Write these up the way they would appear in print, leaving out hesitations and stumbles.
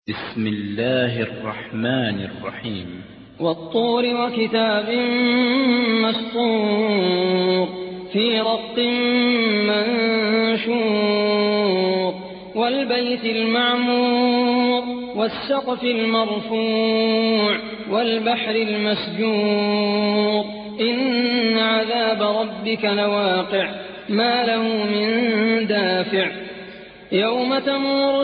بسم الله الرحمن الرحيم. والطور وكتاب مسطور في رق منشور والبيت المعمور والسقف المرفوع والبحر المسجور إن عذاب ربك لواقع ما له من دافع يوم تمور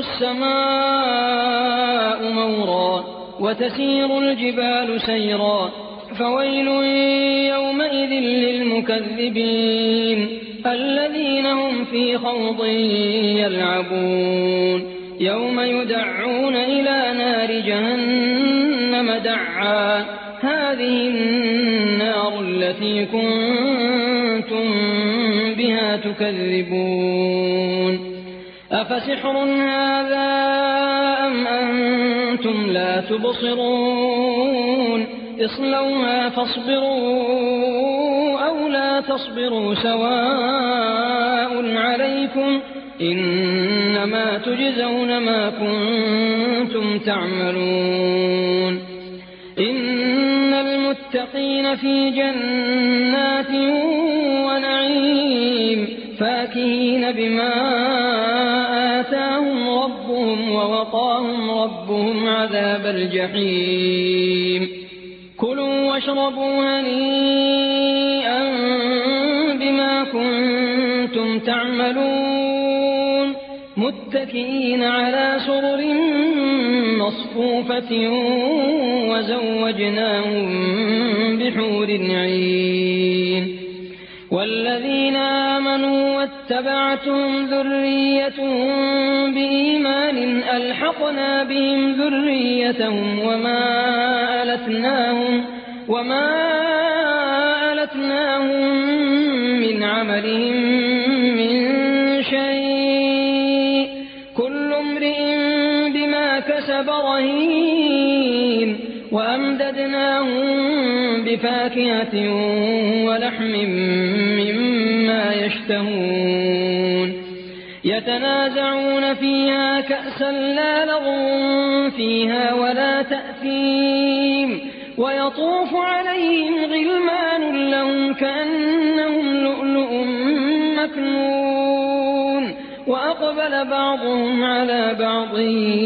السماء مورا وتسير الجبال سيرا فويل يومئذ للمكذبين الذين هم في خوض يلعبون يوم يدعون إلى نار جهنم دعا هذه النار التي كنتم بها تكذبون أفسحر هذا أم أنتم لا تبصرون اصلوها فاصبروا أو لا تصبروا سواء عليكم إنما تجزون ما كنتم تعملون إن المتقين في جنات ونعيم فاكهين بما آتاهم ربهم ووقاهم ربهم عذاب الجحيم كلوا واشربوا هنيئا بما كنتم تعملون متكئين على سرر مصفوفة وزوجناهم بحور عين والذين آمنوا واتبعتهم ذريتهم بإيمان ألحقنا بهم ذريتهم وما ألتناهم من عملهم من شيء كل امرئ بما كسب رهين وأمددناهم بفاكهة ولحم مما يشتهون يتنازعون فيها كأسا لا لغو فيها ولا تأثيم ويطوف عليهم غلمان لهم كأنهم لؤلؤ مكنون وأقبل بعضهم على بعض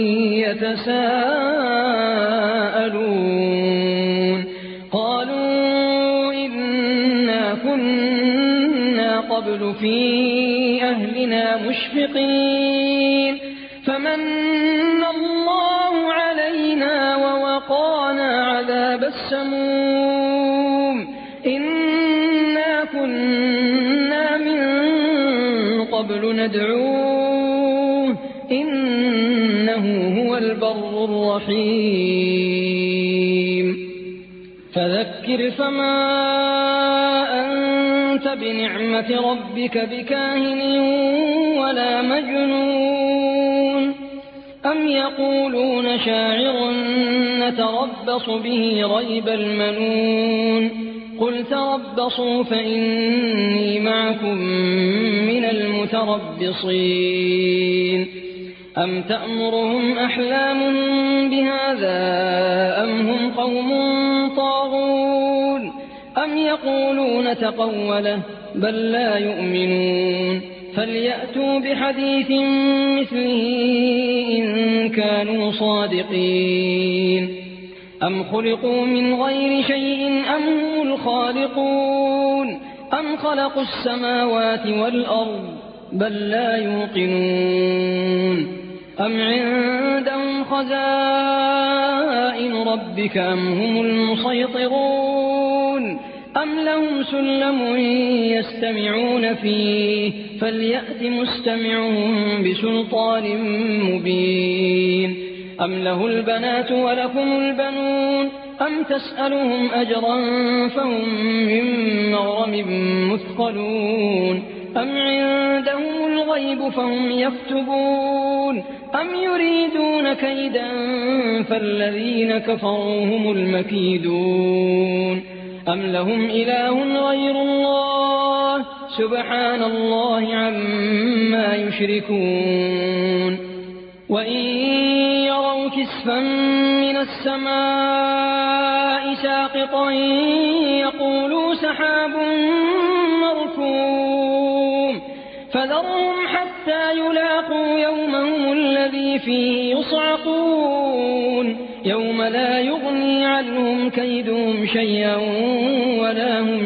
يتساءلون قالوا إنا كنا قبل في أهلنا مشفقين فمن الله علينا ووقانا عذاب السموم إنا كنا من قبل ندعوه إنه هو البر الرحيم فذكر فما أنت بنعمة ربك بكاهن ولا مجنون أم يقولون شاعر نتربص به ريب المنون قل تربصوا فإني معكم من المتربصين أم تأمرهم أحلامهم بهذا أم هم قوم طاغون أم يقولون تقوله بل لا يؤمنون فليأتوا بحديث مثله إن كانوا صادقين أم خلقوا من غير شيء أم هم الخالقون أم خلقوا السماوات والأرض بل لا يوقنون أم عندهم خزائن ربك أم هم المسيطرون أم لهم سلم يستمعون فيه فليأت مستمعهم بسلطان مبين أم له البنات ولكم البنون أم تسألهم أجرا فهم من مغرم مثقلون أم عندهم الغيب فهم يكتبون أم يريدون كيدا فالذين كفروا هم المكيدون أم لهم إله غير الله سبحان الله عما يشركون وإن يروا كسفا من السماء ساقطا يقولوا سحاب مركوم فذرهم حتى يلاقوا يومهم الذي فيه يصعقون يوم لا يغني عنهم كيدهم شيئا ولا هم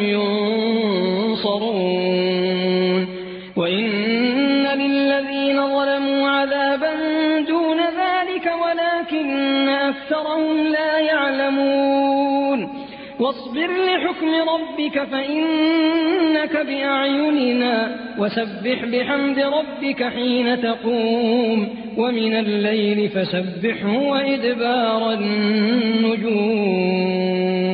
ينصرون وإن للذين ظلموا عذابا دون ذلك ولكن أكثرهم لا يعلمون واصبر لحكم ربك فإنك بأعيننا وسبح بحمد ربك حين تقوم ومن الليل فسبحه وإدبار النجوم